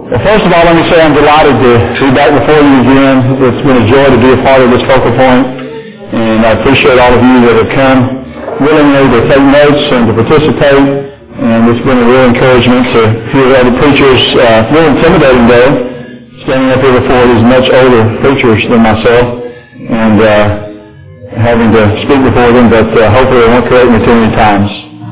Well, first of all, let me say I'm delighted to be back before you again. It's been a joy to be a part of this focal point, and I appreciate all of you that have come willingly to take notes and to participate, and it's been a real encouragement to hear other preachers. A little intimidating, though, standing up here before these much older preachers than myself, and having to speak before them, but hopefully they won't correct me too many times.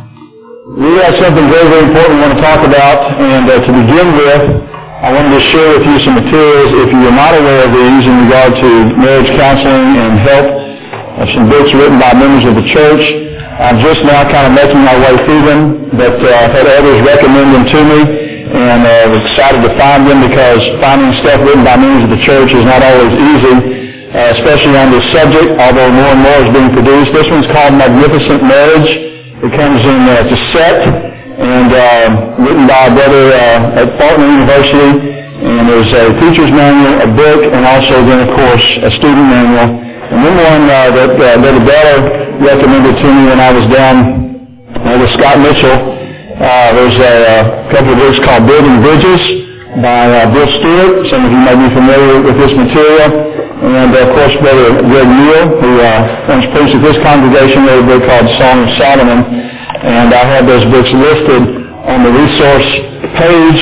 We have something very, very important we want to talk about, and to begin with, I wanted to share with you some materials, if you are not aware of these, in regard to marriage counseling and help, some books written by members of the church. I'm just now kind of making my way through them, but I've had others recommend them to me, and I'm excited to find them because finding stuff written by members of the church is not always easy, especially on this subject, although more and more is being produced. This one's called Magnificent Marriage. It comes in it's a set, and written by a brother at Faulkner University, and there's a teacher's manual, a book, and also then, of course, a student manual. And then one that Brother Beller recommended to me when I was down with Scott Mitchell. There's a couple of books called Building Bridges by Bill Stewart. Some of you may be familiar with this material. And, of course, Brother Greg Neal, who once preached at this congregation, wrote a book called Song of Solomon. And I have those books listed on the resource page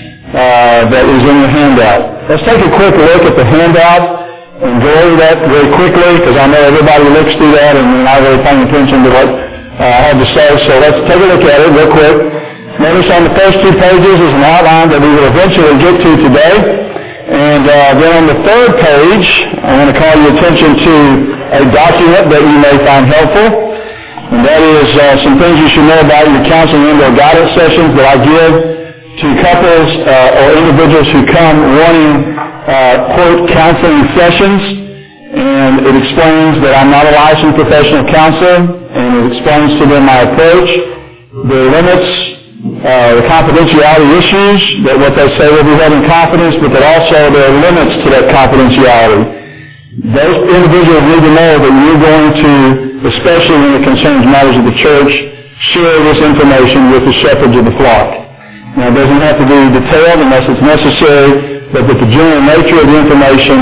that is in the handout. Let's take a quick look at the handout and go over that very quickly, because I know everybody looks through that and they're not really paying attention to what I have to say. So let's take a look at it real quick. Notice on the first two pages is an outline that we will eventually get to today. And then on the third page, I want to call your attention to a document that you may find helpful. And that is some things you should know about your counseling and/or guidance sessions that I give to couples or individuals who come wanting, quote, counseling sessions. And it explains that I'm not a licensed professional counselor, and it explains to them my approach, the limits, the confidentiality issues, that what they say will be held in confidence, but that also there are limits to that confidentiality. Those individuals need to know that you're going to, especially when it concerns matters of the church, share this information with the shepherds of the flock. Now, it doesn't have to be detailed unless it's necessary, but that the general nature of the information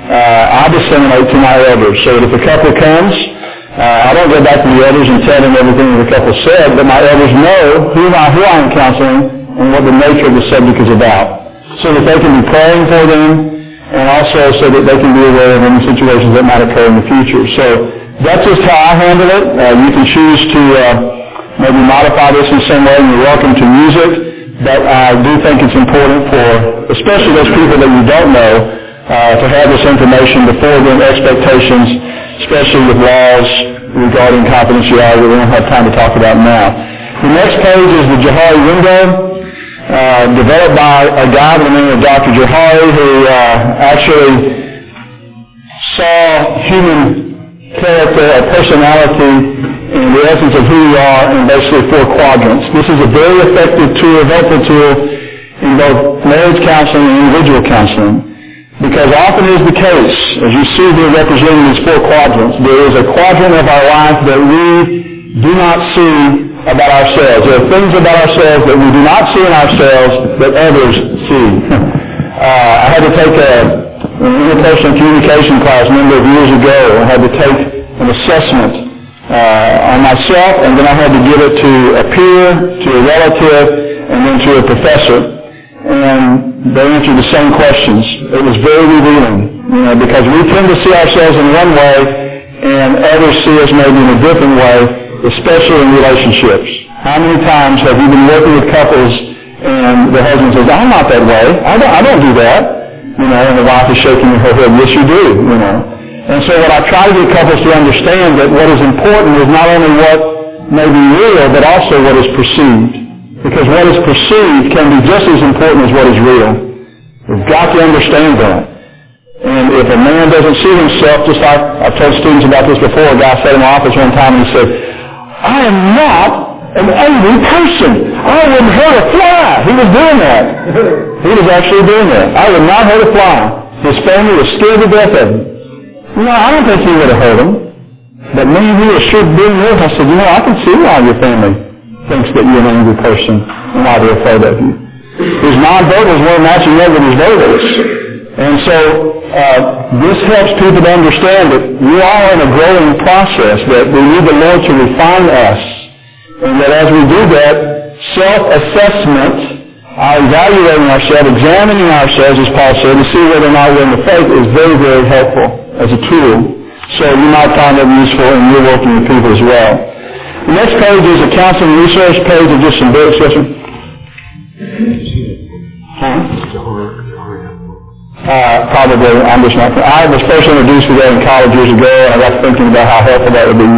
I disseminate to my elders, so that if a couple comes, I don't go back to the elders and tell them everything that the couple said, but my elders know who I am counseling and what the nature of the subject is about, so that they can be praying for them, and also so that they can be aware of any situations that might occur in the future. So that's just how I handle it. You can choose to maybe modify this in some way, and you're welcome to use it, but I do think it's important for, especially those people that you don't know, to have this information before their expectations, especially with laws regarding confidentiality that we don't have time to talk about now. The next page is the Johari window, developed by a guy by the name of Dr. Johari, who actually saw human character or personality in the essence of who we are in basically 4 quadrants. This is a very effective tool, helpful tool in both marriage counseling and individual counseling. Because often is the case, as you see here representing these 4 quadrants, there is a quadrant of our life that we do not see about ourselves. There are things about ourselves that we do not see in ourselves that others see. I had to take an interpersonal communication class a number of years ago. I had to take an assessment on myself, and then I had to give it to a peer, to a relative, and then to a professor. And they answered the same questions. It was very revealing, because we tend to see ourselves in one way, and others see us maybe in a different way, especially in relationships. How many times have you been working with couples, and the husband says, "I'm not that way. I don't do that," and the wife is shaking her head, "Yes, you do," And so what I try to get couples to understand that what is important is not only what may be real, but also what is perceived. Because what is perceived can be just as important as what is real. We've got to understand that. And if a man doesn't see himself, just like I've told students about this before, a guy sat in my office one time and he said, "I am not an angry person. I wouldn't hurt a fly." He was doing that. He was actually doing that. "I would not hurt a fly." His family was scared to death of him. I don't think he would have hurt him. But me, he was sure doing this. I said, I can see why your family thinks that you're an angry person and why they're afraid of you. His non-verbals weren't matching up with his verbals. And so this helps people to understand that we are in a growing process, that we need the Lord to refine us. And that as we do that, self-assessment, evaluating ourselves, examining ourselves, as Paul said, to see whether or not we're in the faith is very, very helpful as a tool. So you might find that useful in your working with people as well. The next page is a counseling resource page of just some books. Yes, sir? Probably. I'm just not. I was first introduced to that in college years ago. I got thinking about how helpful that would be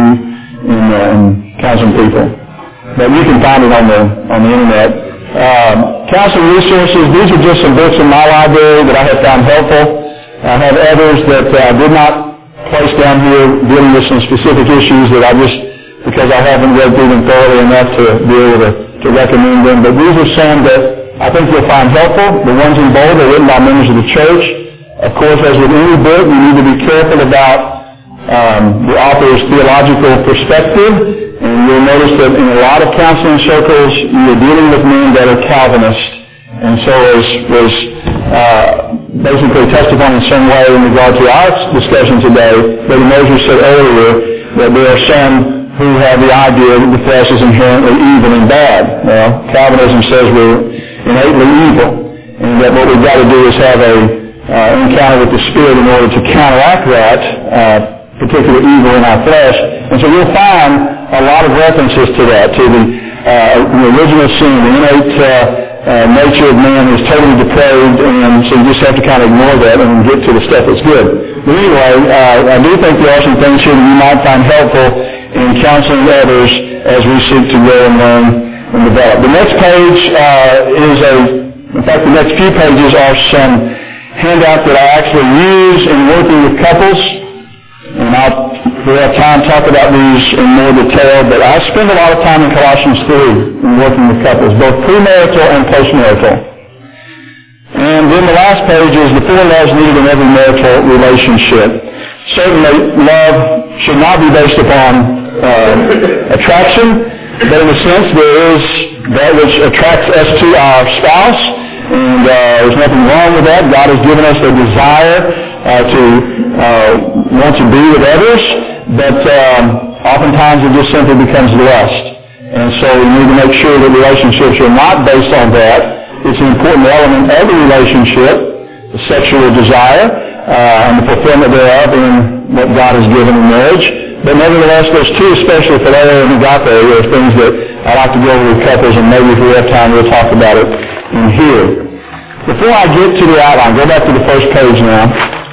in counseling people. But you can find it on the internet. Counseling resources. These are just some books in my library that I have found helpful. I have others that I did not place down here dealing with some specific issues that I just, because I haven't read through them thoroughly enough to be able to recommend them. But these are some that I think you'll find helpful. The ones in bold are written by members of the church. Of course, as with any book, you need to be careful about the author's theological perspective. And you'll notice that in a lot of counseling circles, you're dealing with men that are Calvinists. And so was basically touched upon in some way in regard to our discussion today. Brother Moses said earlier that there are some who have the idea that the flesh is inherently evil and bad. Well, Calvinism says we're innately evil, and that what we've got to do is have a encounter with the Spirit in order to counteract that particular evil in our flesh. And so you'll find a lot of references to that, to the original sin, the innate nature of man is totally depraved, and so you just have to kind of ignore that and get to the stuff that's good. But anyway, I do think there are some things here that you might find helpful in counseling others as we seek to grow and learn and develop. The next page in fact, the next few pages are some handouts that I actually use in working with couples, and we'll have time to talk about these in more detail, but I spend a lot of time in Colossians 3 in working with couples, both premarital and postmarital. And then the last page is the 4 loves needed in every marital relationship. Certainly, love should not be based upon attraction, but in a sense there is that which attracts us to our spouse, and there's nothing wrong with that. God has given us a desire to want to be with others, but oftentimes it just simply becomes lust. And so we need to make sure that relationships are not based on that. It's an important element of the relationship, the sexual desire, and the fulfillment thereof in what God has given in marriage. But nevertheless, those two, especially phileo and agape, are things that I like to go over with couples, and maybe if we have time, we'll talk about it in here. Before I get to the outline, go back to the first page now.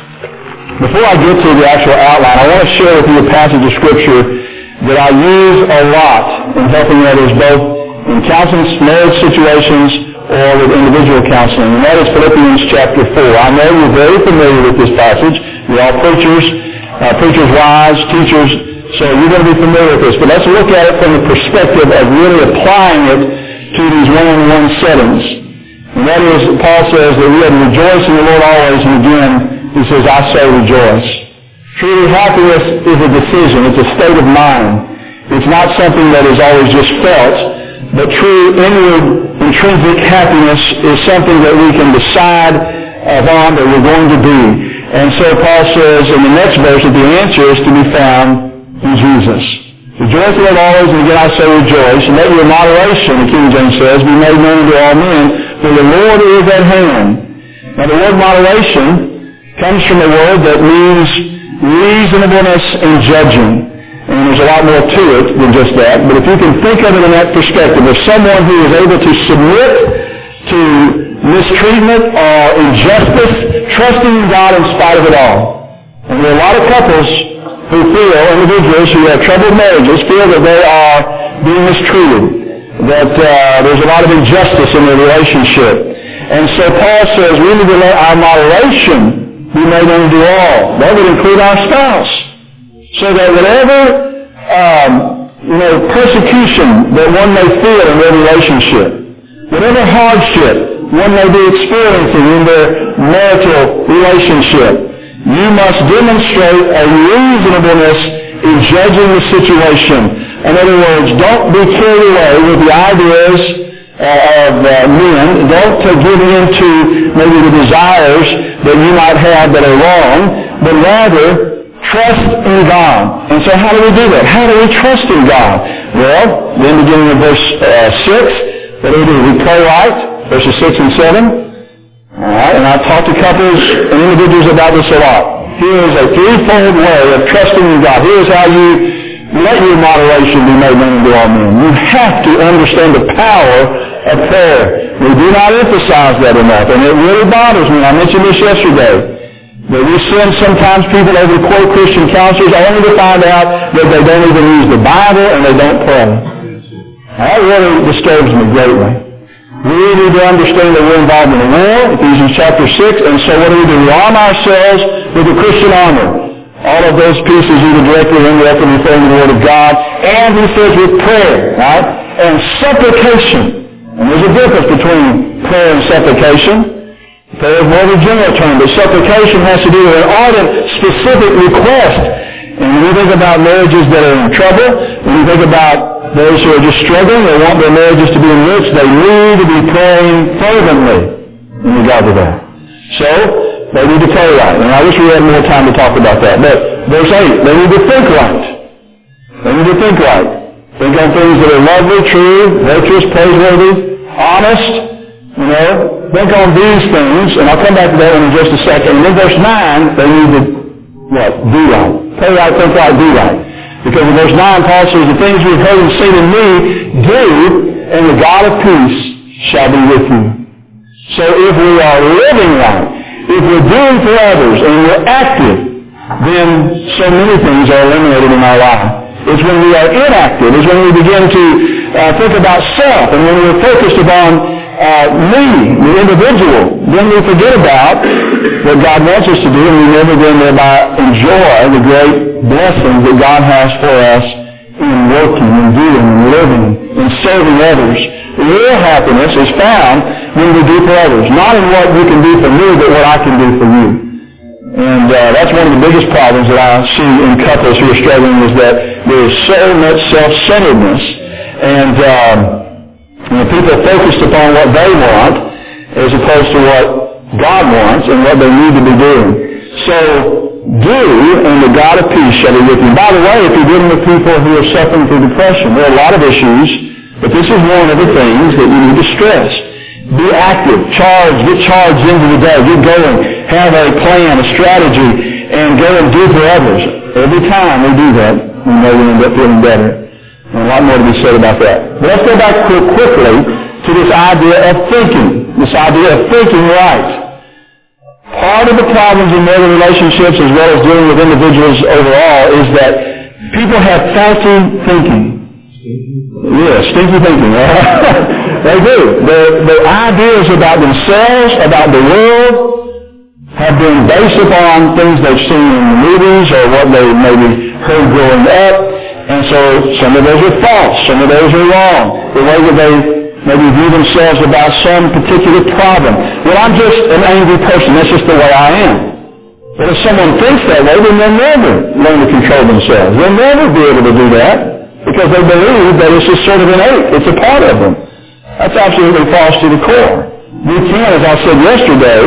Before I get to the actual outline, I want to share with you a passage of Scripture that I use a lot in helping others, both in counseling marriage situations or with individual counseling, and that is Philippians chapter 4. I know you're very familiar with this passage. You're all preachers, preachers' wives, teachers, so you're going to be familiar with this. But let's look at it from the perspective of really applying it to these one-on-one settings. And that is, Paul says that we have to rejoice in the Lord always, and again, he says, I so rejoice. Truly, happiness is a decision. It's a state of mind. It's not something that is always just felt, but true inward, intrinsic happiness is something that we can decide upon that we're going to be. And so Paul says in the next verse that the answer is to be found in Jesus. Rejoice in the Lord always, and again I say rejoice. And let your moderation, the King James says, be made known to all men, for the Lord is at hand. Now the word moderation comes from a word that means reasonableness in judging. And there's a lot more to it than just that. But if you can think of it in that perspective, of someone who is able to submit to mistreatment or injustice, trusting in God in spite of it all. And there are a lot of couples who feel, individuals who have troubled marriages, feel that they are being mistreated, that there's a lot of injustice in their relationship. And so Paul says we need to let our moderation be made known to all. That would include our spouse. So that whatever persecution that one may feel in their relationship, whatever hardship one may be experiencing in their marital relationship, you must demonstrate a reasonableness in judging the situation. In other words, don't be carried away with the ideas men. Don't give in to maybe the desires that you might have that are wrong, but rather trust in God. And so how do we do that? How do we trust in God? Well, then beginning in verse 6, what do? We pray right, verses 6 and 7. All right, and I've talked to couples and individuals about this a lot. Here is a threefold way of trusting in God. Here's how you let your moderation be made known to all men. You have to understand the power of prayer. We do not emphasize that enough, and it really bothers me. I mentioned this yesterday, that we send sometimes people over to quote Christian counselors only to find out that they don't even use the Bible and they don't pray. That really disturbs me greatly. We need to understand that we're involved in a war, Ephesians chapter 6, and so what do? We arm ourselves with the Christian armor. All of those pieces either directly or indirectly referring to the Word of God, and he says with prayer, right? And supplication. And there's a difference between prayer and supplication. Prayer is more of a general term, but supplication has to do with an ardent, specific request. And when you think about marriages that are in trouble, when you think about those who are just struggling, they want their marriages to be enriched, they need to be praying fervently in regard to that. So, they need to pray right. And I wish we had more time to talk about that. But verse 8, they need to think right. They need to think right. Think on things that are lovely, true, virtuous, praiseworthy, honest. You know, think on these things, and I'll come back to that one in just a second. And in verse 9, they need to, what? Do right. Pray right, think right, do right. Because in verse 9, Paul says, the things you've heard and seen in me, do, and the God of peace shall be with you. So if we are living right, if we're doing for others, and we're active, then so many things are eliminated in our life. It's when we are inactive, it's when we begin to think about self, and when we're focused upon me, the individual, then we forget about what God wants us to do, and we never then thereby enjoy the great blessings that God has for us in working and doing and living and serving others. Real happiness is found when we do for others, not in what you can do for me, but what I can do for you. And that's one of the biggest problems that I see in couples who are struggling, is that there is so much self-centeredness, and people are focused upon what they want as opposed to what God wants and what they need to be doing. So, do, and the God of peace shall be with you. By the way, if you're dealing with people who are suffering through depression, there are a lot of issues, but this is one of the things that you need to stress. Be active, get charged into the day, get going, have a plan, a strategy, and go and do for others. Every time we do that, we know we end up feeling better. And a lot more to be said about that. But let's go back quickly to this idea of thinking right. Part of the problems in marital relationships, as well as dealing with individuals overall, is that people have faulty thinking. Yeah, stinky thinking. They do. The ideas about themselves, about the world, have been based upon things they've seen in the movies or what they maybe heard growing up. And so some of those are false. Some of those are wrong. The way that they maybe view themselves about some particular problem. Well, I'm just an angry person. That's just the way I am. But if someone thinks that way, then they'll never learn to control themselves. They'll never be able to do that because they believe that it's just sort of innate. It's a part of them. That's absolutely false to the core. We can, as I said yesterday,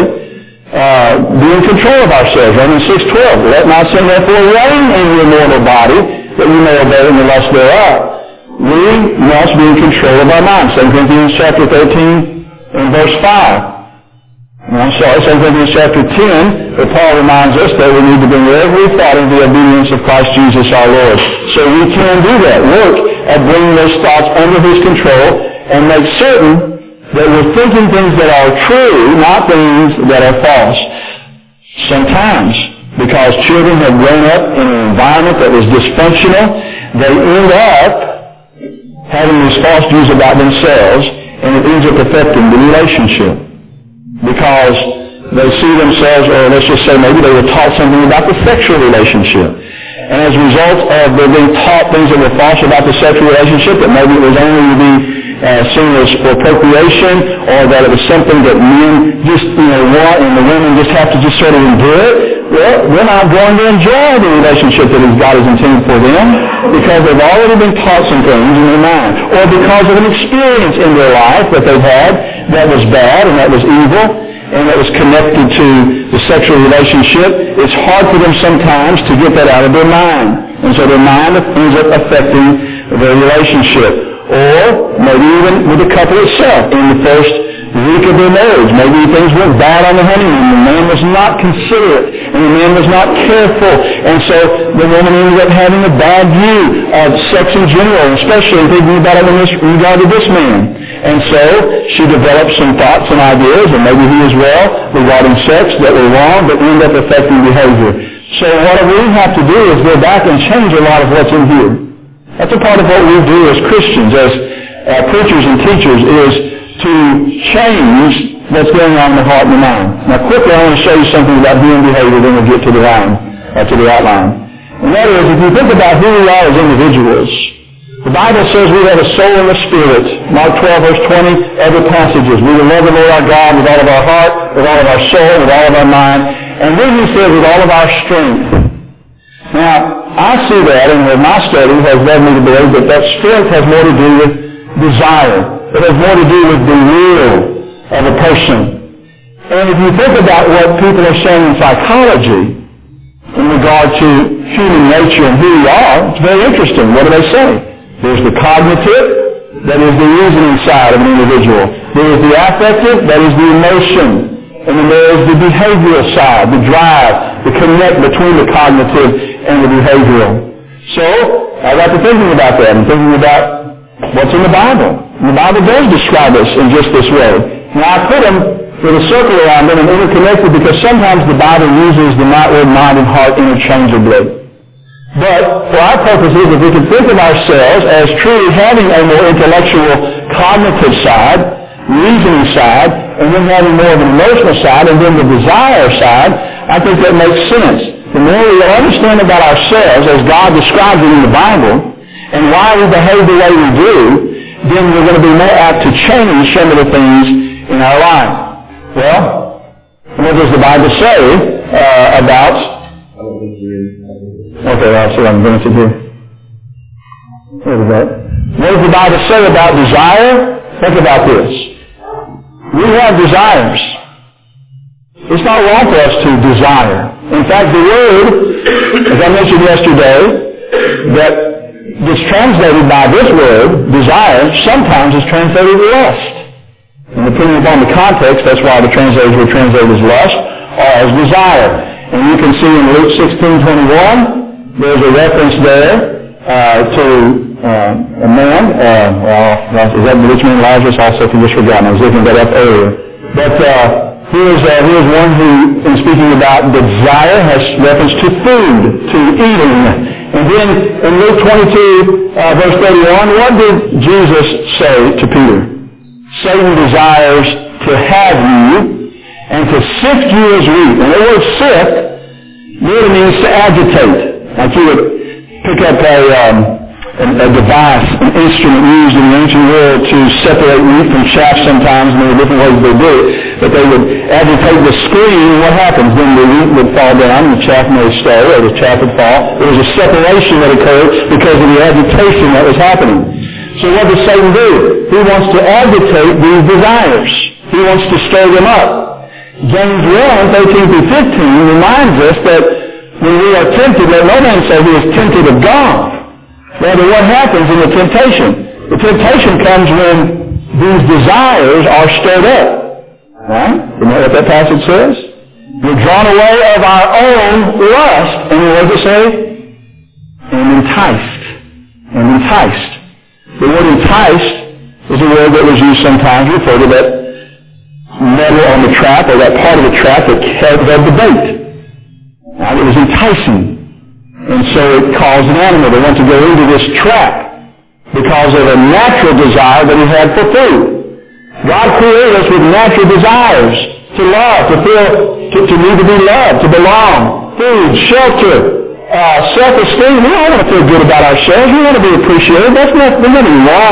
be in control of ourselves. Romans 6:12. Let not sin therefore reign in your mortal body, that we may obey in the lust thereof. We must be in control of our minds. 2 Corinthians chapter 13 and verse 5. I'm sorry, 2 Corinthians chapter 10, where Paul reminds us that we need to bring every thought into the obedience of Christ Jesus our Lord. So we can do that. Work at bringing those thoughts under His control and make certain that we're thinking things that are true, not things that are false. Sometimes, because children have grown up in an environment that was dysfunctional, they end up having these false views about themselves, and it ends up affecting the relationship. Because they see themselves, or let's just say maybe they were taught something about the sexual relationship. And as a result of them being taught things that were false about the sexual relationship, that maybe it was only to be seen as for procreation, or that it was something that men just, want, and the women just have to just sort of endure it. Well, we're not going to enjoy the relationship that God has intended for them because they've already been taught some things in their mind, or because of an experience in their life that they've had that was bad and that was evil and that was connected to the sexual relationship. It's hard for them sometimes to get that out of their mind. And so their mind ends up affecting their relationship. Or maybe even with the couple itself in the first week of their marriage. Maybe things went bad on the honeymoon. The man was not considerate and the man was not careful. And so the woman ended up having a bad view of sex in general, especially thinking about it in regard to this man. And so she developed some thoughts and ideas, and maybe he as well, regarding sex that were wrong but ended up affecting behavior. So what we have to do is go back and change a lot of what's in here. That's a part of what we do as Christians, as preachers and teachers, is to change what's going on in the heart and the mind. Now quickly I want to show you something about human behavior, then we'll get to the outline. And that is, if you think about who we are as individuals, the Bible says we have a soul and a spirit. Mark 12, verse 20, other passages. We will love the Lord our God with all of our heart, with all of our soul, with all of our mind, and then he says with all of our strength. Now, I see that, and my study has led me to believe that strength has more to do with desire. It has more to do with the will of a person. And if you think about what people are saying in psychology in regard to human nature and who we are, it's very interesting. What do they say? There's the cognitive, that is the reasoning side of an individual. There is the affective, that is the emotion. And then there is the behavioral side, the drive, the connect between the cognitive and the behavioral. So, I got to thinking about that and thinking about what's in the Bible. And the Bible does describe us in just this way. Now, I put them with a circle around them and interconnected because sometimes the Bible uses the word mind and heart interchangeably. But for our purposes, if we can think of ourselves as truly having a more intellectual, cognitive side, reasoning side, and then having more of an emotional side, and then the desire side, I think that makes sense. The more we understand about ourselves as God describes it in the Bible, and why we behave the way we do, then we're going to be more apt to change some of the things in our life. Well, what does the Bible say about... Okay, I'll see what I'm going to do. What is that? What does the Bible say about desire? Think about this. We have desires. It's not wrong for us to desire. In fact, the word, as I mentioned yesterday, that gets translated by this word, desire, sometimes is translated lust. And depending upon the context, that's why the translators were translated as lust or as desire. And you can see in Luke 16:21, there's a reference there to a man, is that the rich man Lazarus? Also, if you just forgotten, I was looking that up earlier. But here's one who, in speaking about the desire, has reference to food, to eating. And then in Luke 22, verse 31, what did Jesus say to Peter? Satan desires to have you and to sift you as wheat. And the word sift really means to agitate. Like you would pick up a device, an instrument used in the ancient world to separate wheat from chaff sometimes, and there are different ways they do it, but they would agitate the screen, and what happens? Then the wheat would fall down, and the chaff may stay, or the chaff would fall. There was a separation that occurred because of the agitation that was happening. So what does Satan do? He wants to agitate these desires. He wants to stir them up. James 1:13-15 reminds us that when we are tempted, let no man say he is tempted of God. Rather, what happens in the temptation? The temptation comes when these desires are stirred up. Right? You know what that passage says? We're drawn away of our own lust, and what does it say? And enticed. And enticed. The word enticed is a word that was used sometimes to refer to that metal on the trap, or that part of the trap that held the bait. Now, it was enticing. And so it caused an animal to want to go into this trap because of a natural desire that he had for food. God created us with natural desires to love, to feel, to need to be loved, to belong, food, shelter, self-esteem. We don't want to feel good about ourselves. We want to be appreciated. There's nothing wrong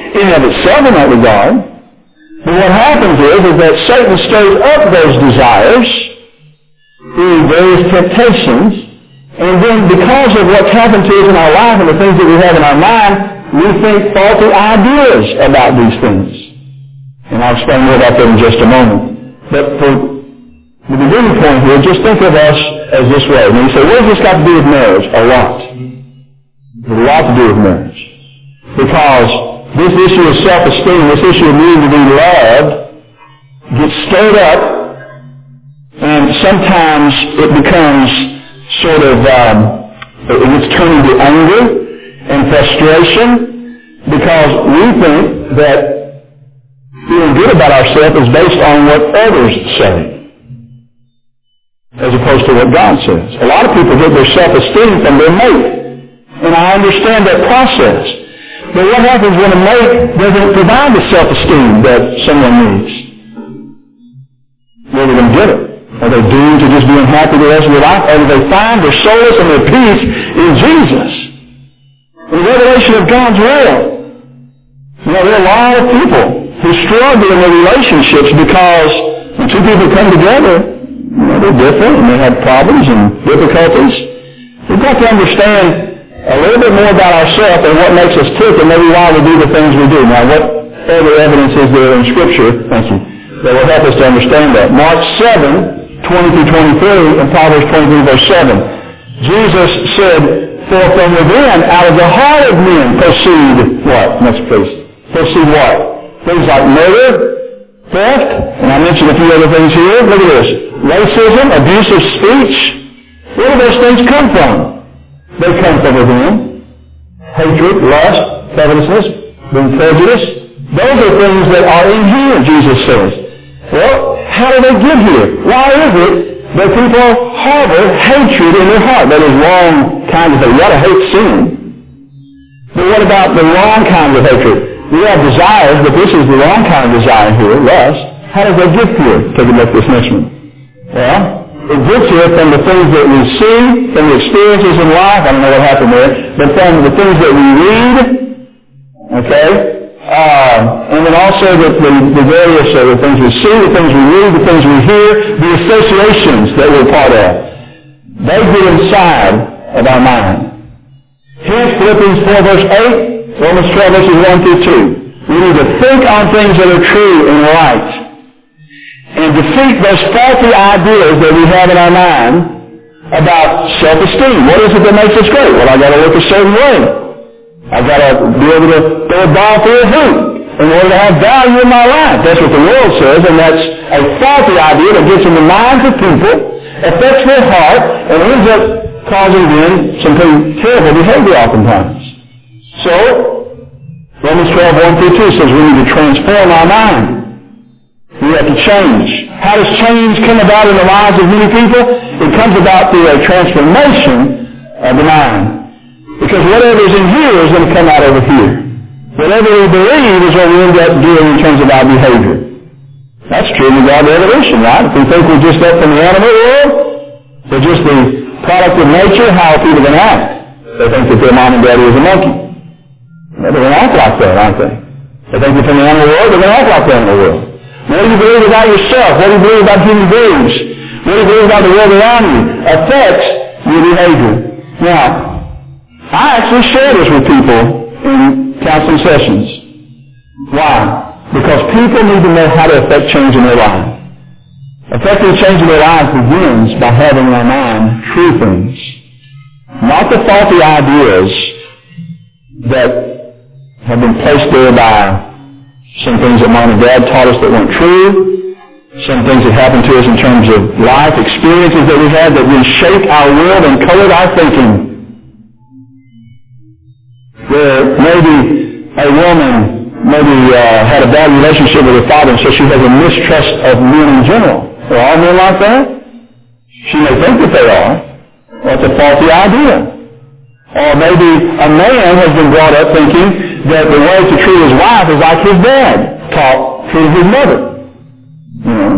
in and of itself in that regard. But what happens is that Satan stirs up those desires through various temptations, and then because of what's happened to us in our life and the things that we have in our mind, we think faulty ideas about these things. And I'll explain more about that in just a moment. But for the beginning point here, just think of us as this way. And you say, what does this got to do with marriage? A lot. There's a lot to do with marriage. Because this issue of self-esteem, this issue of needing to be loved, gets stirred up, and sometimes it becomes sort of, it gets turned into anger and frustration, because we think that feeling good about ourselves is based on what others say, as opposed to what God says. A lot of people get their self-esteem from their mate, and I understand that process. But what happens when a mate doesn't provide the self-esteem that someone needs? Where are they going to get it? Are they doomed to just be unhappy the rest of their life? Or do they find their solace and their peace in Jesus? In the revelation of God's will. You know, there are a lot of people who struggle in their relationships because when two people come together, you know, they're different and they have problems and difficulties. We've got to understand a little bit more about ourselves and what makes us tick and maybe why we do the things we do. Now, what other evidence is there in Scripture, thank you, that will help us to understand that? Mark 7, 20 through 23, and Proverbs 23, verse 7. Jesus said, for from within, out of the heart of men, proceed what? Next, please. Proceed what? Things like murder, theft, and I mentioned a few other things here. Look at this. Racism, abusive speech. Where do those things come from? They come from within. Hatred, lust, covetousness, being prejudiced. Those are things that are in here, Jesus says. Well, how do they get here? Why is it that people harbor hatred in their heart? That is wrong kind of hatred. You ought to hate sin. But what about the wrong kind of hatred? We have desires, but this is the wrong kind of desire here, lust. How does that get here? Take a look at this next one. Well, it gets here from the things that we see, from the experiences in life, I don't know what happened there, but from the things that we read, okay, and then also the various the things we see, the things we read, the things we hear, the associations that we're part of. They get inside of our mind. Here's Philippians 4, verse 8. Romans 12, verses 1 through 2. We need to think on things that are true and right, and defeat those faulty ideas that we have in our mind about self-esteem. What is it that makes us great? Well, I've got to look a certain way. I've got to be able to throw a ball through a hoop in order to have value in my life. That's what the world says, and that's a faulty idea that gets in the minds of people, affects their heart, and ends up causing them some pretty terrible behavior oftentimes. So, Romans 12, 1 through 2 says we need to transform our mind. We have to change. How does change come about in the lives of many people? It comes about through a transformation of the mind. Because whatever is in here is going to come out over here. Whatever we believe is what we end up doing in terms of our behavior. That's true in regard to evolution, right? If we think we're just up from the animal world, we're just the product of nature, how are people going to act? They think that their mom and daddy is a monkey. They're going to act like that, aren't they? They think they're from the animal world, they're going to act like the animal world. What do you believe about yourself? What do you believe about human beings? What do you believe about the world around you? Affects your behavior. Now, I actually share this with people in counseling sessions. Why? Because people need to know how to affect change in their life. Affecting change in their life begins by having in our mind true things. Not the faulty ideas that have been placed there by some things that mom and dad taught us that weren't true, some things that happened to us in terms of life experiences that we had that reshaped our world and colored our thinking. Where maybe a woman had a bad relationship with her father, and so she has a mistrust of men in general. Are all men like that? She may think that they are. Well, it's a faulty idea. Or maybe a man has been brought up thinking that the way to treat his wife is like his dad taught treating his mother. You know.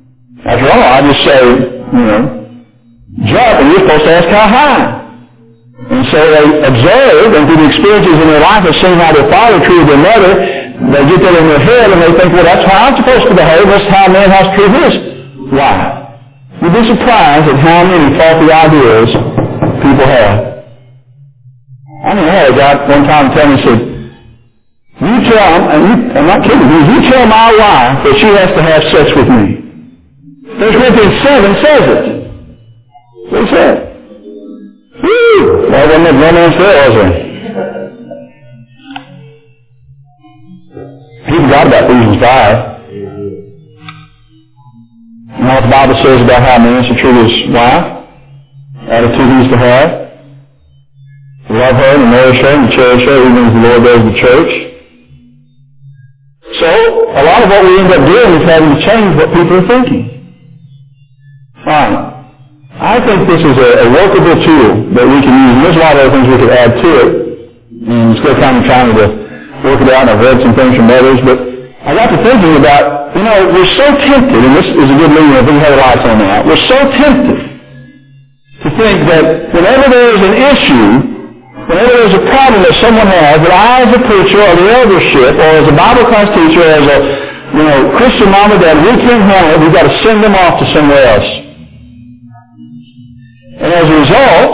After all, I just say, jump, and you're supposed to ask how high. And so they observe, and through the experiences in their life of seeing how their father treated their mother, they get that in their head and they think, well, that's how I'm supposed to behave. That's how a man has to treat his wife. You'd be surprised at how many faulty ideas people have. I mean, I had a guy one time tell me, he said, you tell, and I'm not kidding you tell my wife that she has to have sex with me. 1 Corinthians 7 says it. What he said. Woo! Well, wasn't that romance there, was there? He forgot about Ephesians 5. You know what the Bible says about how a man should treat his wife? Attitude he's to have. Love her and nourish her and cherish her even as the Lord does the church. So, a lot of what we end up doing is having to change what people are thinking. Fine. I think this is a workable tool that we can use, and there's a lot of other things we could add to it. And it's still kind of trying to work it out, and I've read some things from others, but I got to thinking about, we're so tempted, and this is a good lead, I think we have lights on now, we're so tempted to think that whenever there is an issue, whenever there's a problem that someone has, that I as a preacher or the eldership or as a Bible class teacher or as a Christian mom or dad, we can't handle it, we've got to send them off to somewhere else. And as a result,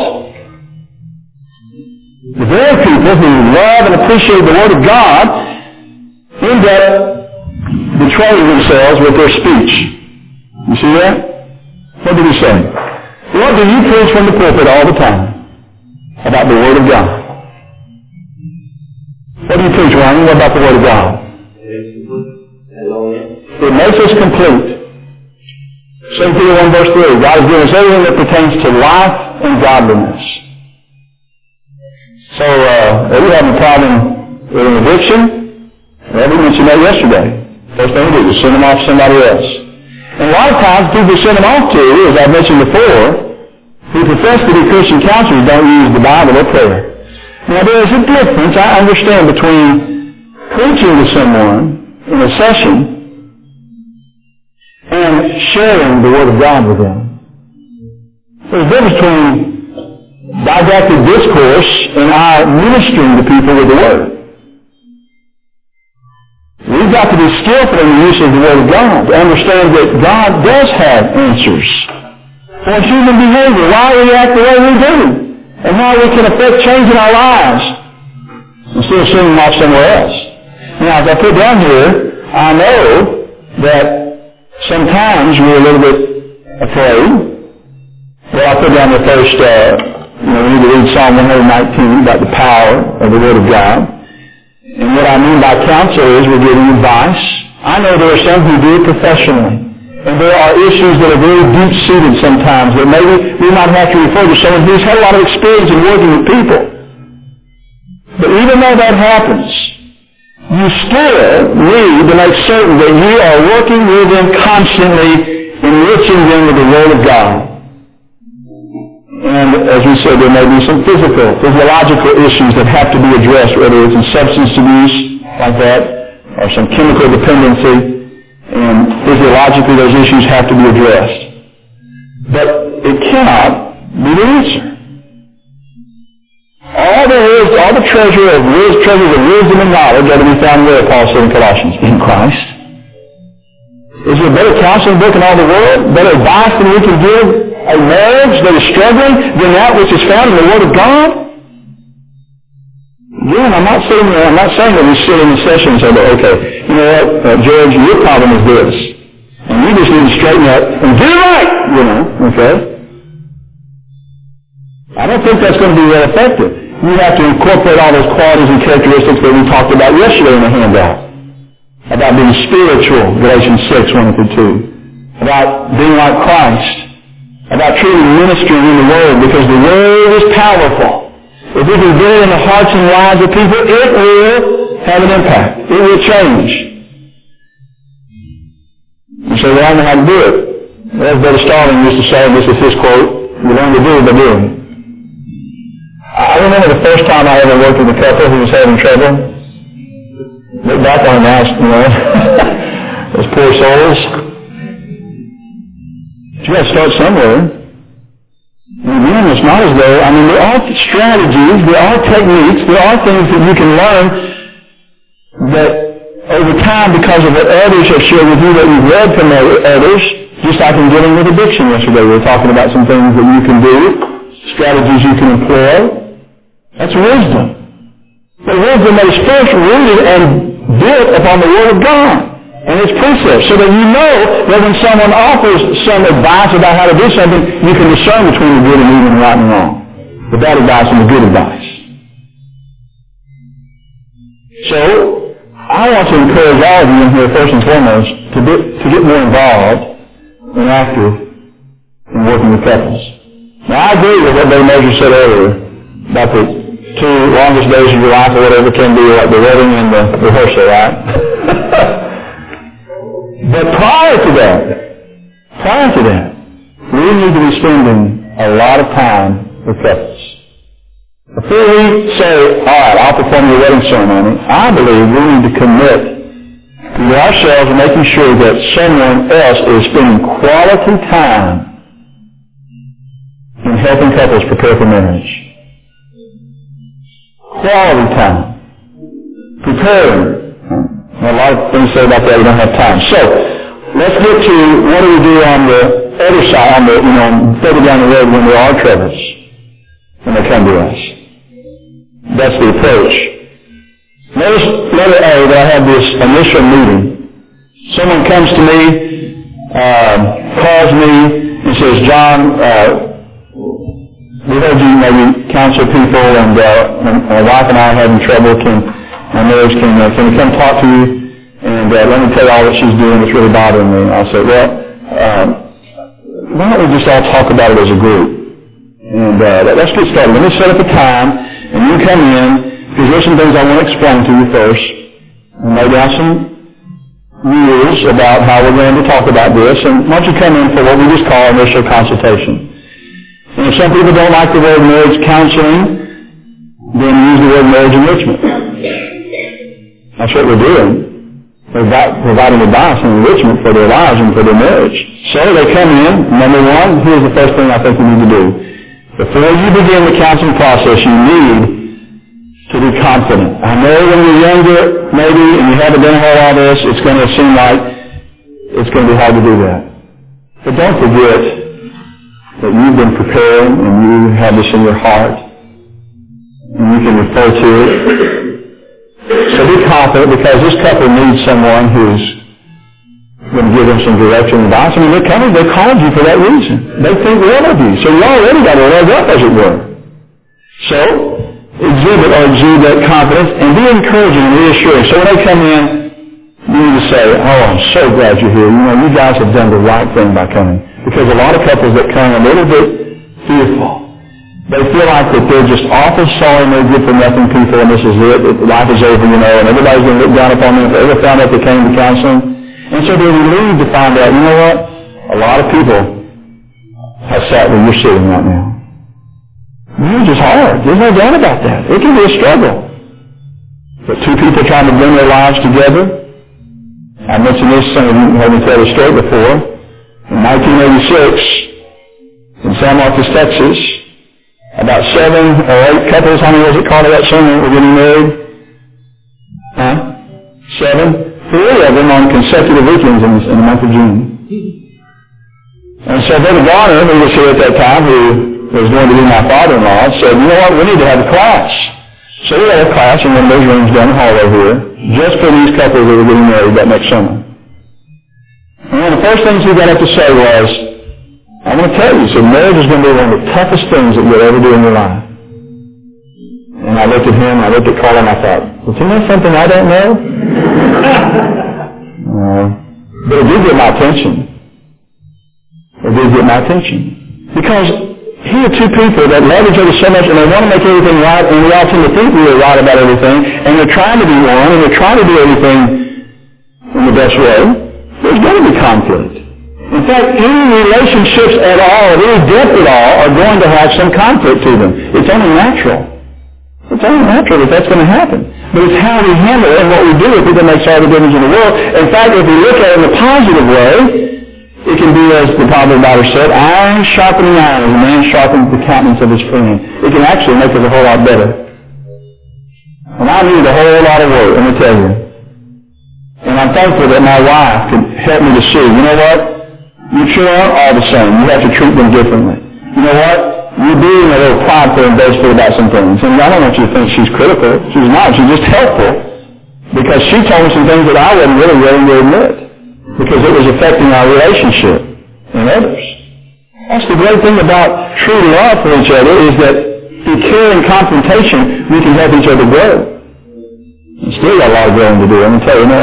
the very people who love and appreciate the Word of God end up betraying themselves with their speech. You see that? What did he say? What do you preach from the pulpit all the time about the Word of God? What do you preach, Ryan? What about the Word of God? It makes us complete. 2 Peter 1 verse 3, God has given us everything that pertains to life and godliness. So, are you having a problem with an addiction? Well, we mentioned that yesterday. First thing we do is send them off to somebody else. And a lot of times, people we send them off to, as I mentioned before, who profess to be Christian counselors don't use the Bible or prayer. Now, there is a difference, I understand, between preaching to someone in a session and sharing the Word of God with them. There's a difference between didactic discourse and our ministering to people with the Word. We've got to be skillful in the use of the Word of God to understand that God does have answers for human behavior, why we act the way we do, and how we can affect change in our lives instead of sending them off somewhere else. Now, as I put down here, I know that sometimes we're a little bit afraid. Well, I put down the first, we need to read Psalm 119 about the power of the Word of God. And what I mean by counsel is we're giving advice. I know there are some who do it professionally. And there are issues that are very deep-seated sometimes that maybe we might have to refer to someone who's had a lot of experience in working with people. But even though that happens, you still need to make certain that you are working with them constantly, enriching them with the Word of God. And as we said, there may be some physiological issues that have to be addressed, whether it's in substance abuse like that, or some chemical dependency, and physiologically those issues have to be addressed. But it cannot be the answer. All the treasures of wisdom and knowledge are to be found where, Paul said in Colossians? In Christ. Is there a better counseling book in all the world? Better advice than we can give a marriage that is struggling than that which is found in the Word of God? Again, I'm not saying that we sit in the session and say, okay, you know what, George, your problem is this. And you just need to straighten up and get it right, okay? I don't think that's going to be real effective. You have to incorporate all those qualities and characteristics that we talked about yesterday in the handout. About being spiritual, Galatians 6, 1 through 2. About being like Christ. About truly ministering in the Word, because the Word is powerful. If we can get it in the hearts and lives of people, it will have an impact. It will change. You say, well, I don't know how to do it. Well, as Brother Starling used to say, this is his quote, you learn to do it by doing. I remember the first time I ever worked with a couple who was having trouble. Look back on it now, those poor souls. But you got to start somewhere. Again, it's not as though, there are strategies, there are techniques, there are things that you can learn that over time, because of what others have shared with you, that you've read from others, just like in dealing with addiction yesterday, we were talking about some things that you can do, strategies you can employ. That's wisdom. But wisdom that is first rooted and built upon the Word of God and its precepts, so that you know that when someone offers some advice about how to do something, you can discern between the good and evil and right and wrong, the bad advice and the good advice. So, I want to encourage all of you in here, first and foremost, to get more involved and active in working with couples. Now, I agree with what Brother Moses said earlier about the 2 longest days of your life or whatever can be, like the wedding and the rehearsal, right? But prior to that, we need to be spending a lot of time with couples. Before we say, all right, I'll perform your wedding ceremony, I believe we need to commit to ourselves and making sure that someone else is spending quality time in helping couples prepare for marriage. Quality time. Preparing. A lot of things say about that, we don't have time. So, let's get to what do we do on the other side, further down the road when there are troubles, when they come to us. That's the approach. Notice letter A that I have this initial meeting. Someone comes to me, calls me, and says, John, we heard you maybe counsel people, and my wife and I are having trouble. My marriage can we come talk to you? And let me tell you all that she's doing that's really bothering me. And I'll say, well, why don't we just all talk about it as a group? And let's get started. Let me set up a time, and you come in, because there's some things I want to explain to you first. And lay down some rules about how we're going to talk about this. And why don't you come in for what we just call initial consultation. And if some people don't like the word marriage counseling, then use the word marriage enrichment. That's what we're doing. We're providing advice and enrichment for their lives and for their marriage. So they come in, number one, here's the first thing I think we need to do. Before you begin the counseling process, you need to be confident. I know when you're younger, maybe, and you haven't done all this, it's going to seem like it's going to be hard to do that. But don't forget that you've been preparing and you have this in your heart, and you can refer to it. So be confident, because this couple needs someone who's going to give them some direction and advice. They're coming, they called you for that reason. They think well of you. So you already got a leg up, as it were. So exude that confidence and be encouraging and reassuring. So when they come in, you need to say, oh, I'm so glad you're here. You guys have done the right thing by coming. Because a lot of couples that come are a little bit fearful. They feel like that they're just awful sorry and they're good for nothing people, and this is it, life is over, and everybody's going to look down upon them if they ever found out they came to counseling. And so they're relieved to find out, you know what? A lot of people have sat where you're sitting right now. Marriage is hard. There's no doubt about that. It can be a struggle. But two people trying to bring their lives together. I mentioned this, some of you heard me tell the story before. In 1986, in San Marcos, Texas, about 7 or 8 couples, how many was it called at that summer, were getting married? 7? 3 of them on consecutive weekends in the month of June. And so Brother Garner, who was here at that time, who was going to be my father-in-law, said, you know what, we need to have a class. So we had a class in one of those rooms down the hallway here, just for these couples that were getting married that next summer. And one of the first things he got up to say was, I'm going to tell you, so marriage is going to be one of the toughest things that you'll ever do in your life. And I looked at him, I looked at Carl, and I thought, well, isn't that something I don't know? But it did get my attention. Because here are two people that love each other so much, and they want to make everything right, and we all tend to think we are right about everything, and they're trying to be one, and they're trying to do everything in the best way. There's going to be conflict. In fact, any relationships at all, any depth at all, are going to have some conflict to them. It's only natural. That that's going to happen. But it's how we handle it and what we do with it that makes all the difference in the world. In fact, if we look at it in a positive way, It can be, as the Bible writer said, iron sharpening iron, as a man sharpens the countenance of his friend. It can actually make us a whole lot better. And I need a whole lot of work, let me tell you. And I'm thankful that my wife could help me to see, you know what? You sure aren't all the same. You have to treat them differently. You know what? You're being a little prideful and boastful about some things. And I don't want you to think she's critical. She's not. She's just helpful. Because she told me some things that I wasn't really willing to admit. Because it was affecting our relationship and others. That's the great thing about true love for each other, is that through care and confrontation, we can help each other grow. And still got a lot of growing to do. I'm going to tell you,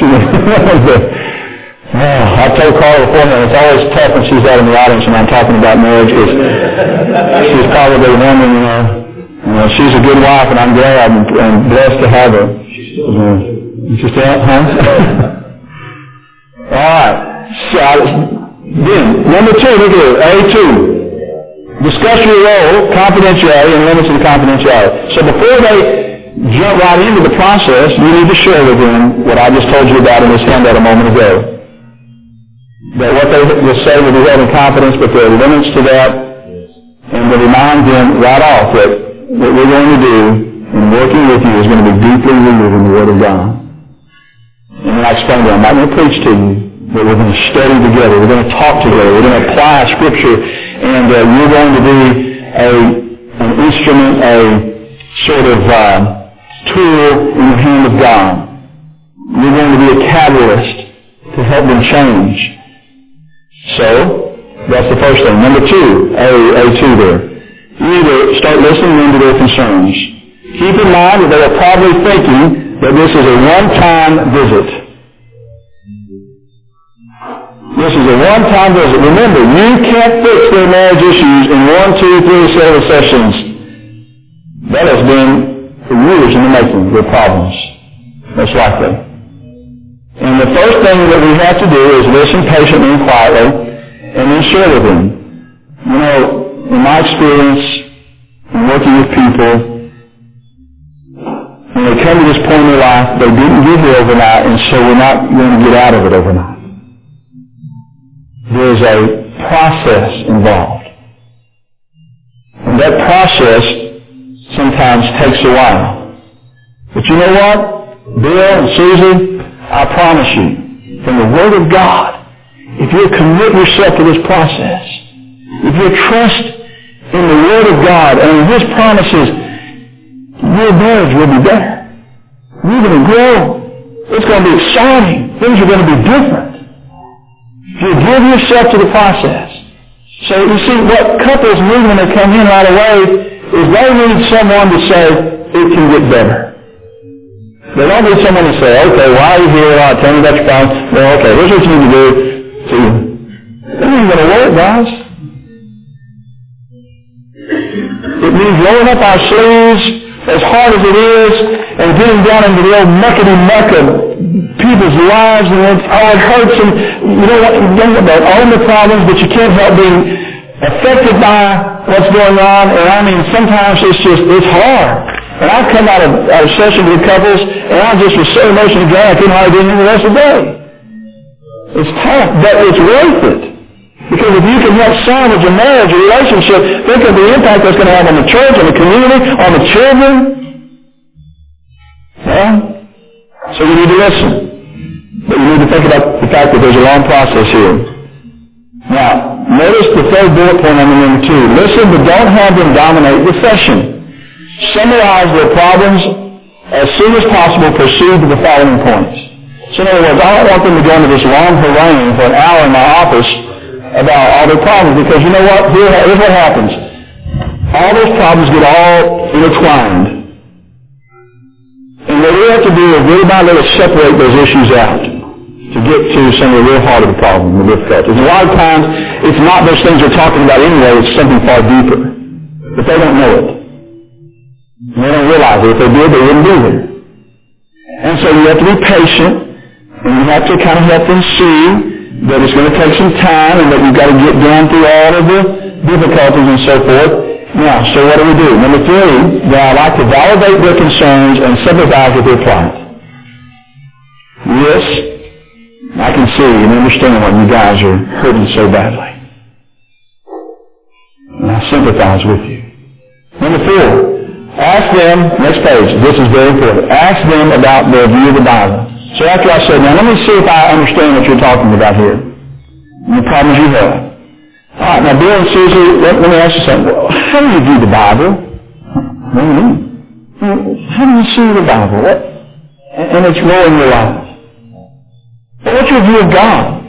I've told Carla beforehand, it's always tough when she's out in the audience and I'm talking about marriage, because she's probably wondering, she's a good wife and I'm glad and blessed to have her. Just that, huh? All right. So, then, number 2, look at it, A2. Discuss your role, confidentiality, and limits of the confidentiality. So before they jump right into the process, you need to share with them what I just told you about in this handout a moment ago. That what they will say will be held in confidence, but there are limits to that, and to remind them right off that what we're going to do in working with you is going to be deeply rooted in the Word of God. And then I explained to them, I'm not going to preach to you, but we're going to study together, we're going to talk together, we're going to apply Scripture, and you're going to be an instrument, a sort of tool in the hand of God. You're going to be a catalyst to help them change. So, that's the first thing. Number 2, A2 there. You need to start listening to their concerns. Keep in mind that they are probably thinking that this is a one-time visit. This is a one-time visit. Remember, you can't fix their marriage issues in 1, 2, 3 service sessions. That has been for years in the making, their problems, most likely. And the first thing that we have to do is listen patiently and quietly and then share with them. In my experience, in working with people, when they come to this point in their life, they didn't get here overnight, and so we're not going to get out of it overnight. There's a process involved. And that process sometimes takes a while. But you know what? Bill and Susan, I promise you, from the Word of God, if you commit yourself to this process, if you trust in the Word of God and in His promises, your marriage will be better. You're going to grow. It's going to be exciting. Things are going to be different. If you give yourself to the process. So you see, what couples need when they come in right away is they need someone to say, it can get better. They don't need someone to say, okay, why are you here? Tell me about your problem. Well, okay, here's what you need to do. See, that ain't going to work, guys. It means rolling up our sleeves as hard as it is and getting down into the old muckety-muck of people's lives, and it hurts, and you know what, you don't about all the problems, but you can't help being affected by what's going on, and I mean, sometimes it's hard. And I've come out of sessions with couples, and I just was so emotionally drained, I couldn't hardly do anything the rest of the day. It's tough, but it's worth it. Because if you can help salvage a marriage, a relationship, think of the impact that's going to have on the church, on the community, on the children. Yeah? So you need to listen. But you need to think about the fact that there's a long process here. Now, notice the third bullet point on number 2. Listen, but don't have them dominate the session. Summarize their problems as soon as possible. Proceed to the following points. So in other words, I don't want them to go into this long harangue for an hour in my office about all their problems, because you know what? Here's what happens. All those problems get all intertwined. And what we have to do is little by little separate those issues out to get to some of the real heart of the problem, the difficulties. And a lot of times, it's not those things they're talking about anyway, it's something far deeper. But they don't know it. And they don't realize it. If they did, they wouldn't be there. And so you have to be patient, and you have to kind of help them see that it's going to take some time, and that you've got to get down through all of the difficulties and so forth. Now, so what do? Number 3, that I like to validate their concerns and sympathize with their plight. Yes, I can see and understand why you guys are hurting so badly. And I sympathize with you. Number 4, ask them, next page, this is very important, ask them about their view of the Bible. So after I said, now let me see if I understand what you're talking about here, and the problems you have. All right, now Bill and Susie, let me ask you something. How do you view the Bible? What do you mean? How do you see the Bible? And its role in your life? What's your view of God?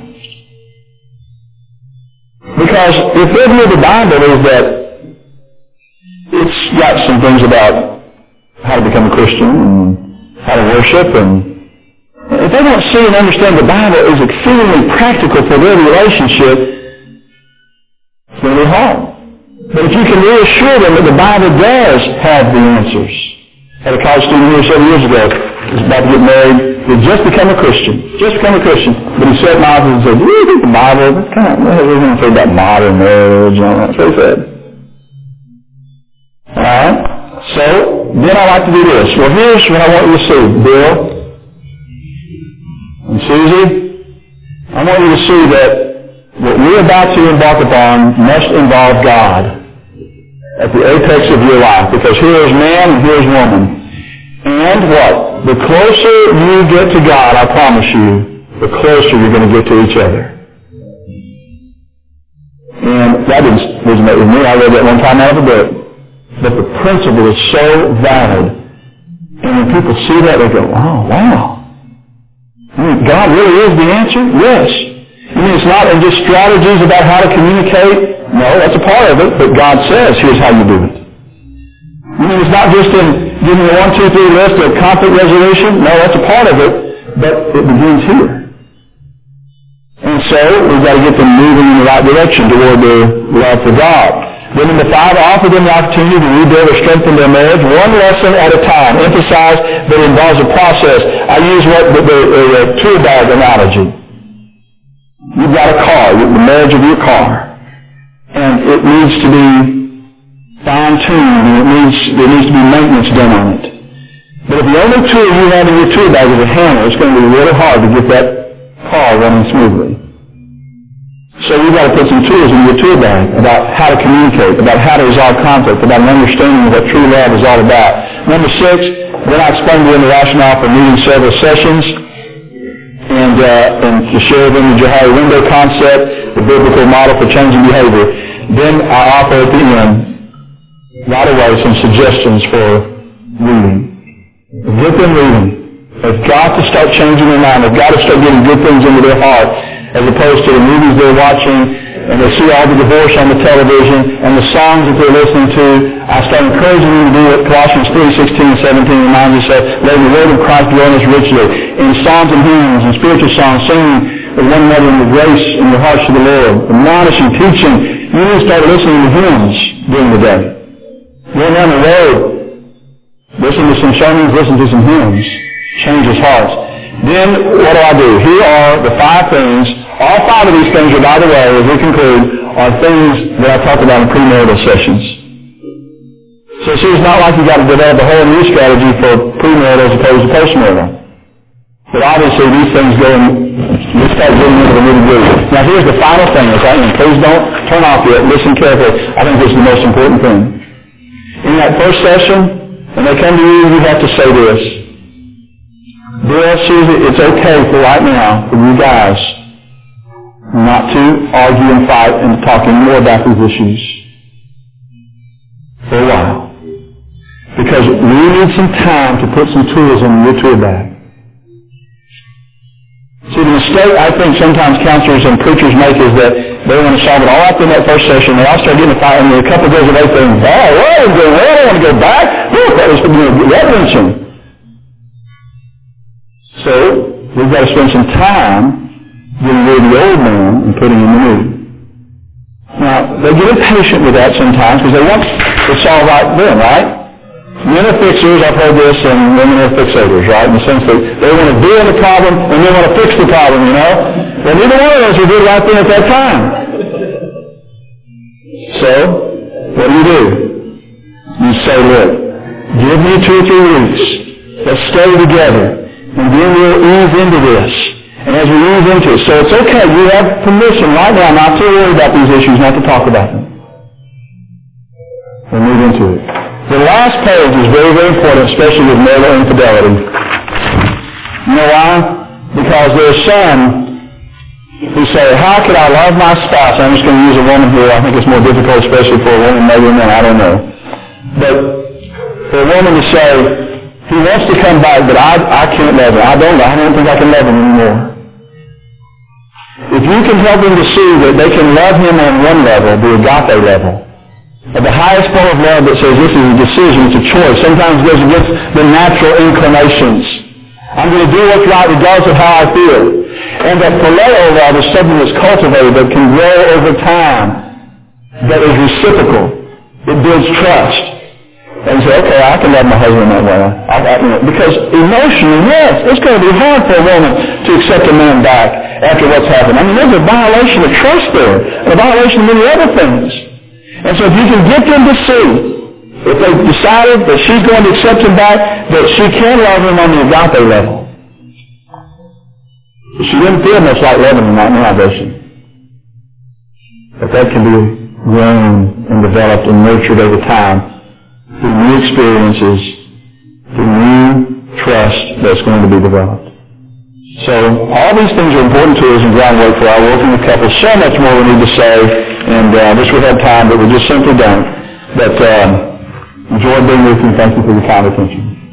Because if their view of the Bible is that it's got some things about how to become a Christian and how to worship, and if they don't see and understand the Bible is exceedingly practical for their relationship, it's going to be hard. But if you can reassure them that the Bible does have the answers. I had a college student here several years ago, he was about to get married, he had just become a Christian. But he sat in my office and said, do you think the Bible, that's kind of, we're going to say about modern marriage and all that. That's what he said. Alright? So, then I like to do this. Well, here's what I want you to see, Bill and Susie. I want you to see that what we're about to embark upon must involve God at the apex of your life. Because here is man and here is woman. And what? The closer you get to God, I promise you, the closer you're going to get to each other. And that didn't resonate with me. I read that one time out of a book. But the principle is so valid. And when people see that, they go, oh, wow. I mean, God really is the answer? Yes. I mean, it's not in just strategies about how to communicate. No, that's a part of it. But God says, here's how you do it. I mean, it's not just in giving a 1, 2, 3 list of conflict resolution. No, that's a part of it. But it begins here. And so, we've got to get them moving in the right direction toward their love for God. Then number 5, offer them the opportunity to rebuild or strengthen their marriage one lesson at a time. Emphasize that it involves a process. I use the tool bag analogy. You've got a car, the marriage of your car. And it needs to be fine-tuned, and there needs to be maintenance done on it. But if the only tool you have in your tool bag is a hammer, it's going to be really hard to get that car running smoothly. So you've got to put some tools in your tool bag about how to communicate, about how to resolve conflict, about an understanding of what true love is all about. Number 6, then I explained to them the rationale for meeting several sessions, and to share with them the Johari window concept, the biblical model for changing behavior. Then I offer at the end, right away, some suggestions for reading. Get them reading. They've got to start changing their mind. They've got to start getting good things into their heart, as opposed to the movies they're watching, and they see all the divorce on the television, and the songs that they're listening to. I start encouraging them to do what Colossians 3:16 and 17 reminds us of. Let the word of Christ dwell in us richly. In psalms and hymns and spiritual songs, singing with one another in the grace in your hearts to the Lord. Admonishing, teaching. You need to start listening to hymns during the day. Going down the road, listen to some sermons, listen to some hymns. Changes hearts. Then, what do? Here are the 5 things. All 5 of these things are, by the way, as we conclude, are things that I talked about in premarital sessions. So see, it's not like you've got to develop a whole new strategy for premarital as opposed to postmarital. But obviously, these things go and let's start getting into the nitty-gritty. Now, here's the final thing, okay? And please don't turn off yet. Listen carefully. I think this is the most important thing. In that first session, when they come to you, you have to say this. Bill, Susie, it's okay for right now for you guys not to argue and fight and talk any more about these issues for a while. Because we need some time to put some tools in your tool bag. See, the mistake I think sometimes counselors and preachers make is that they want to solve it all up in that first session. They all start getting a fight, and a couple goes away saying, I don't want to go back. That was reverence. So, we've got to spend some time getting rid of the old man and putting in the new. Now, they get impatient with that sometimes because they want it solved right then, right? Men are fixers, I've heard this, and women are fixators, right? In the sense that they want to deal with the problem and they want to fix the problem, you know? Well, neither one of us will do it right then at that time. So, what do? You say, look, give me 2 or 3 weeks. Let's stay together. And then we'll ease into this. And as we move into it, so it's okay, you have permission right now not to worry about these issues, not to talk about them. We'll move into it. The last page is very, very important, especially with marital infidelity. You know why? Because there are some who say, how could I love my spouse? I'm just going to use a woman here. I think it's more difficult, especially for a woman, maybe a man, I don't know. But for a woman to say, he wants to come back, but I can't love him. I don't think I can love him anymore. If you can help them to see that they can love him on one level, the agape level, at the highest form of love that says this is a decision, it's a choice. Sometimes it goes against the natural inclinations. I'm going to do what's right regardless of how I feel. And that phileo love is something that's cultivated, that can grow over time, that is reciprocal. It builds trust. And you say, okay, I can love my husband that way. Because emotionally, yes, it's going to be hard for a woman to accept a man back after what's happened. I mean, there's a violation of trust there, and a violation of many other things. And so if you can get them to see, if they've decided that she's going to accept him back, that she can love him on the agape level. She didn't feel much like loving him right now, does she? But that can be grown and developed and nurtured over time through new experiences, through new trust that's going to be developed. So all these things are important tools and groundwork for our working with couples. So much more we need to say, and I wish we had time, but we just simply don't. But enjoy being with you. Thank you for your kind attention.